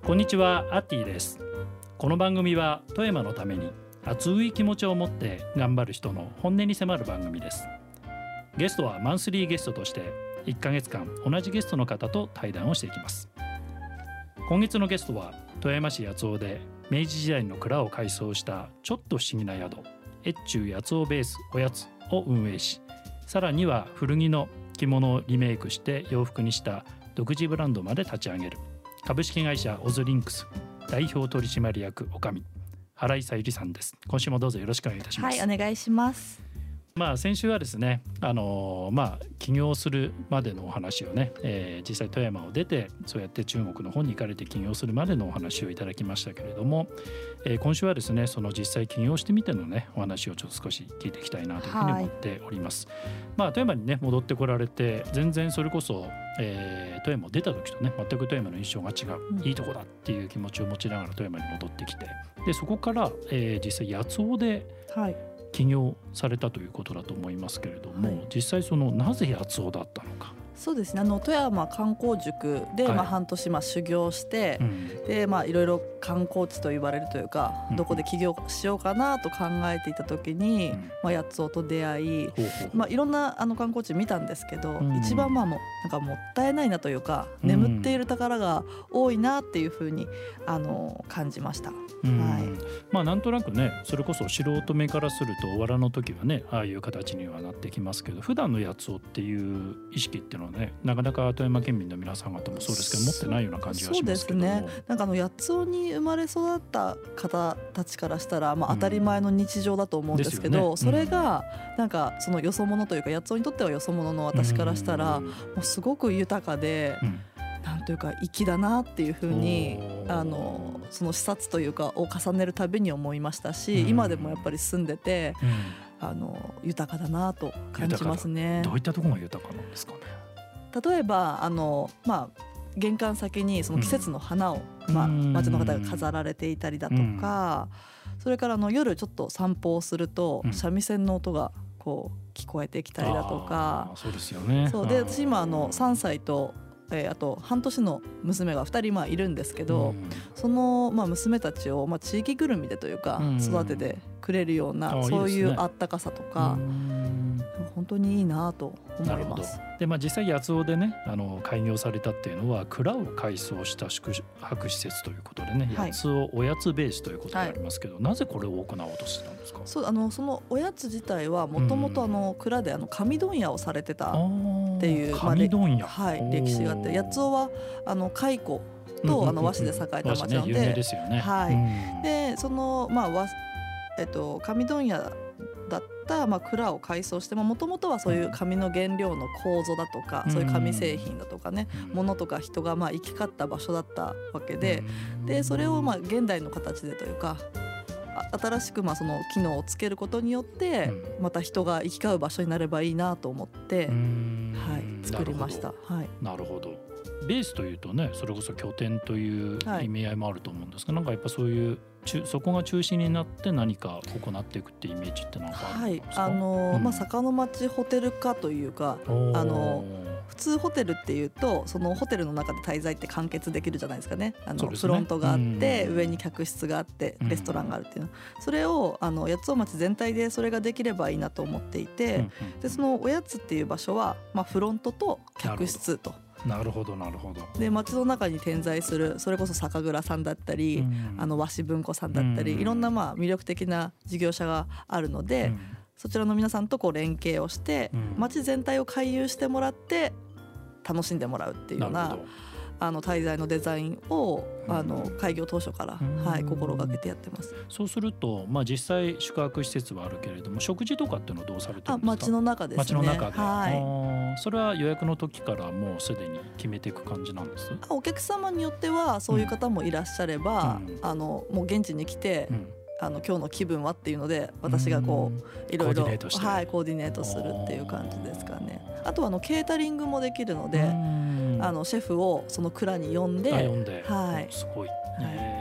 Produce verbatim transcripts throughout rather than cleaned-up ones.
こんにちは、アッティです。この番組は富山のために熱い気持ちを持って頑張る人の本音に迫る番組です。ゲストはマンスリーゲストとしていっかげつかん同じゲストの方と対談をしていきます。今月のゲストは富山市八尾で明治時代の蔵を改装したちょっと不思議な宿、越中八尾ベースおやつを運営し、さらには古着の着物をリメイクして洋服にした独自ブランドまで立ち上げる株式会社オズリンクス代表取締役おかみ原井さゆりさんです。今週もどうぞよろしくお願いいたします。 はい、お願いします。 まあ、先週はですね、あのまあ、起業するまでのお話をね、えー、実際富山を出てそうやって中国の方に行かれて起業するまでのお話をいただきましたけれども、えー、今週はですねその実際起業してみてのねお話をちょっと少し聞いていきたいなというふうに思っております。はい、まあ、富山にね戻ってこられて全然それこそ、えー、富山を出た時とね全く富山の印象が違う、うん、いいとこだっていう気持ちを持ちながら富山に戻ってきて、でそこから、えー、実際八尾で、はい起業されたということだと思いますけれども、はい、実際そのなぜ八尾だったのか。 そうですね、あの富山観光塾で、はい、まあ、半年まあ修行して、うん、でまあいろいろ観光地と言われるというか、うん、どこで起業しようかなと考えていた時に、うん、まあ、八尾と出会い、うん、まあ、いろんなあの観光地見たんですけど、うん、一番まあもうなんかもったいないなというか、うん、眠っている宝が多いなっていうふうにあの感じました。 うん、はい、まあ、なんとなくねそれこそ素人目からするとおわらの時はねああいう形にはなってきますけど、普段の八尾っていう意識っていうのはねなかなか富山県民の皆さん方もそうですけど持ってないような感じがしますけども。 そうですね、なんかあの八尾に生まれ育った方たちからしたら、まあ、当たり前の日常だと思うんですけど、うんね、それがなんかそのよそ者というか八尾にとってはよそ者の私からしたら、もうすごく豊かで、うん、なんというか粋だなっていうふうにあのその視察というかを重ねるたびに思いましたし、うん、今でもやっぱり住んでて、うん、あの豊かだなと感じますね。 どういったところが豊かなんですかね。 例えばあの、まあ、玄関先にその季節の花を、うん、まあ、町の方が飾られていたりだとか、うん、それからあの夜ちょっと散歩をすると、うん、三味線の音がこう聞こえてきたりだとか。 そうですよね。 そうで私今あのさんさいとえー、あと半年の娘がふたりまあいるんですけど、うん、そのまあ娘たちをまあ地域ぐるみでというか育ててくれるような、うん、そういうあったかさとか、うん、本当にいいなと思います。 で、まあ、実際八尾でねあの開業されたっていうのは蔵を改装した宿泊施設ということでね、はい、八尾おやつベースということでありますけど、はい、なぜこれを行おうとしてたんですか。 そうあのそのおやつ自体はもともと蔵であの紙問屋をされてたっていう、 紙問屋、 はい、歴史があって、八尾はあの蚕とあの和紙で栄えた町なので、 有名ですよね。 はい、でその、まあ和えっと、紙問屋だった、まあ、蔵を改装してもともとはそういう紙の原料の構造だとか、うん、そういう紙製品だとかね、うん、物とか人がまあ行き交った場所だったわけで、うん、でそれをまあ現代の形でというか新しくまあその機能をつけることによってまた人が行き交う場所になればいいなと思って、はい、作りました。はい、 なるほど。ベースというとねそれこそ拠点という意味合いもあると思うんですが、はい、なんかやっぱそういうそこが中心になって何か行っていくっていうイメージって何かあるんですか。 はい、あの、うん、まあ、坂の町ホテル化というか、あの普通ホテルっていうとそのホテルの中で滞在って完結できるじゃないですかね。あのフロントがあって、うん、上に客室があってレストランがあるっていうの、うん、それをあの八尾町全体でそれができればいいなと思っていて、うんうん、でそのおやつっていう場所は、まあ、フロントと客室と。 なるほどなるほど。 で町の中に点在するそれこそ酒蔵さんだったり、うん、あの和紙文庫さんだったり、うん、いろんなまあ魅力的な事業者があるので、うん、そちらの皆さんとこう連携をして、うん、町全体を回遊してもらって楽しんでもらうっていうようなあの滞在のデザインをあの開業当初から、はい、心がけてやってます。 そうすると、まあ、実際宿泊施設はあるけれども食事とかっていうのはどうされてるんですか。 あ町の中ですね。 町の中で、 はい、 それは予約の時からもうすでに決めていく感じなんです。 あお客様によってはそういう方もいらっしゃれば、うん、あのもう現地に来て、うん、あの今日の気分はっていうので私がこういろいろコーディネートして、はい、コーディネートするっていう感じですかね。あとはあのケータリングもできるので、あのシェフをその蔵に呼んで、 呼んで、 はい、 すごい、 はい、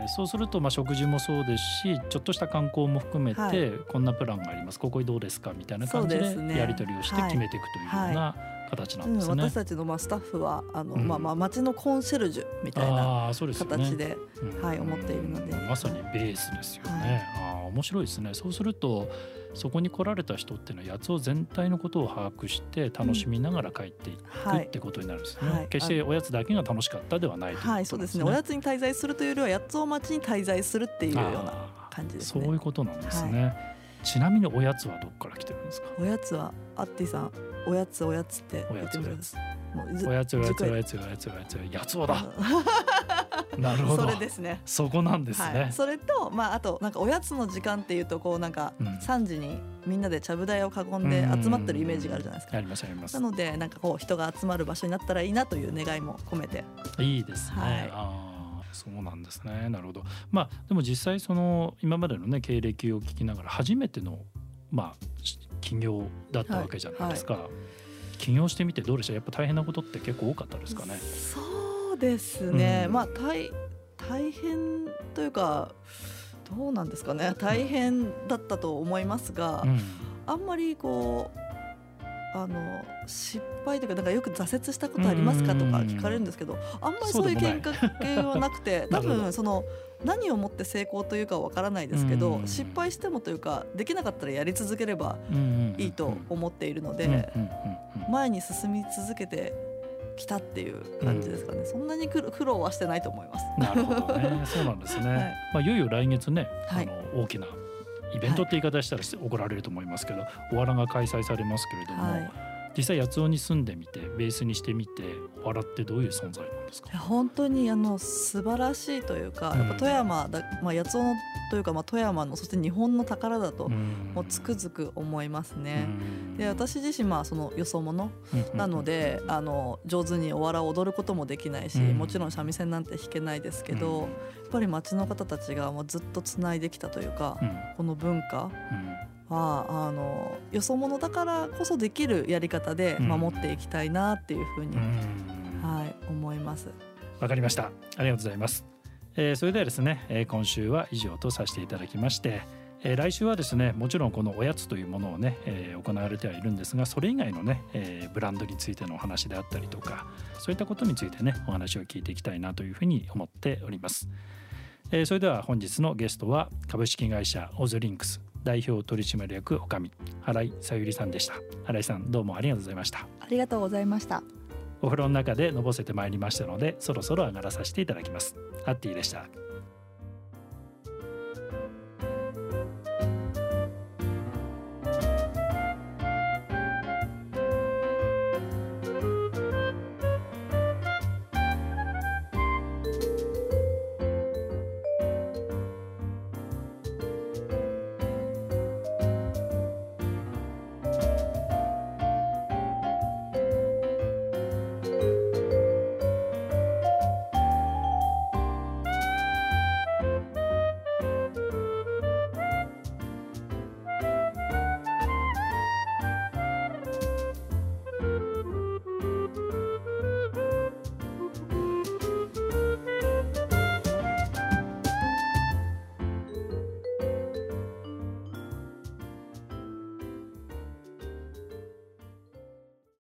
ー、そうするとまあ食事もそうですし、ちょっとした観光も含めて、はい、こんなプランがあります、ここどうですかみたいな感じでやり取りをして決めていくというような形なんですね。 うん、私たちのまあスタッフはあの、うん、まあまあ町のコンシェルジュみたいな形で、 うん、 はい、思っているので、 まさにベースですよね。はい、あ、面白いですね。そうするとそこに来られた人っていうのは八尾全体のことを把握して楽しみながら帰っていく、うん、ってことになるんですね。はい、決しておやつだけが楽しかったではないということですね。はい、そうですね。 おやつに滞在するというよりは八尾町に滞在するっていうような感じですね。 そういうことなんですね。はい、ちなみにおやつはどこから来てるんですか？ おやつはアッティさん、おやつおやつって言ってくれます。 おやつおやつおやつおやつおやつ八尾だ。なるほど。 それですね。 そこなんですね。 はい、それと、まあ、あとなんかおやつの時間っていうとこうなんかさんじにみんなでちゃぶ台を囲んで集まってるイメージがあるじゃないですか。 ありますあります。 なのでなんかこう人が集まる場所になったらいいなという願いも込めて。 いいですね。はい、あ、そうなんですね。なるほど。まあでも実際その今までのね経歴を聞きながら初めてのまあ起業だったわけじゃないですか。はいはい、起業してみてどうでした？やっぱ大変なことって結構多かったですかね？ そうですね。うん、まあ大大変というかどうなんですかね。大変だったと思いますが、うん、あんまりこうあの失敗というか、なんかよく挫折したことありますかとか聞かれるんですけど、あんまりそういう見解はなくて、多分その何をもって成功というかわからないですけど、失敗してもというかできなかったらやり続ければいいと思っているので、前に進み続けてきたっていう感じですかね。うん、そんなに苦労はしてないと思います。 なるほどね。そうなんですね。はい、まあいよいよ来月ね、はい、あの大きなイベントって言い方したら怒られると思いますけど、おわらが開催されますけれども、はい、実際八尾に住んでみてベースにしてみておわらってどういう存在なんですか？ 本当にあの素晴らしいというか、やっぱ富山だ、まあ、八尾のというか、まあ、富山のそして日本の宝だともうつくづく思いますね。で私自身まあそのよそ者なので、あの上手におわらを踊ることもできないし、もちろん三味線なんて弾けないですけど、やっぱり町の方たちがもうずっとつないできたというか、この文化はあのよそ者だからこそできるやり方で守っていきたいなっていうふうに、はい、思います。 わかりました。ありがとうございます。えー、それではですね、えー、今週は以上とさせていただきまして、えー、来週はですね、もちろんこのおやつというものをね、えー、行われてはいるんですが、それ以外のね、えー、ブランドについてのお話であったりとか、そういったことについてねお話を聞いていきたいなというふうに思っております。えー、それでは本日のゲストは株式会社オズリンクス代表取締役女将新井さゆりさんでした。新井さん、どうもありがとうございました。 ありがとうございました。 お風呂の中でのぼせてまいりましたので、そろそろ上がらさせていただきます。アッティでした。